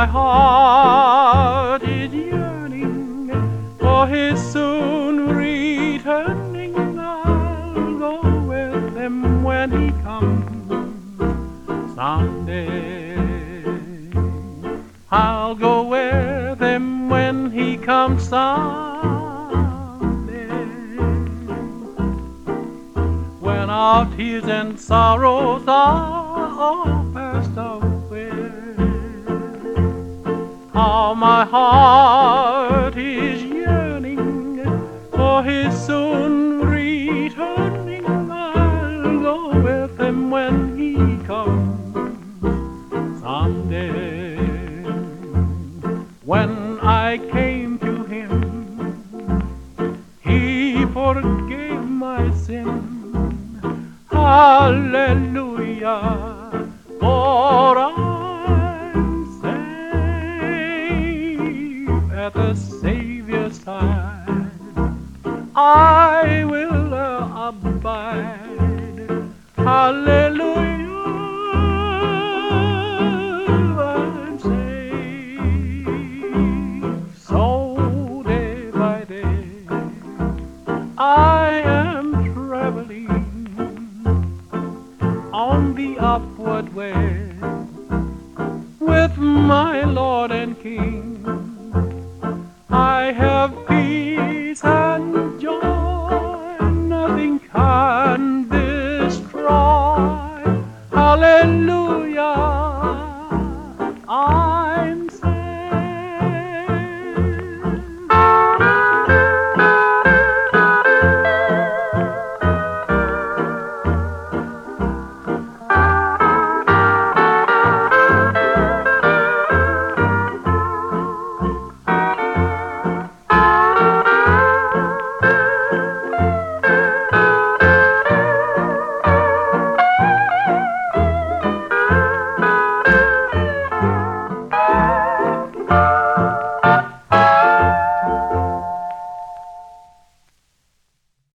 my heart is yearning for his soon returning. I'll go with him when he comes someday. I'll go with him when he comes someday. When our tears and sorrows are all passed away, how my heart is yearning for his soon returning. I'll go with him when he comes someday. When I came to him, he forgave my sin. Hallelujah, for I'm safe at the Savior's side. I will abide. Hallelujah.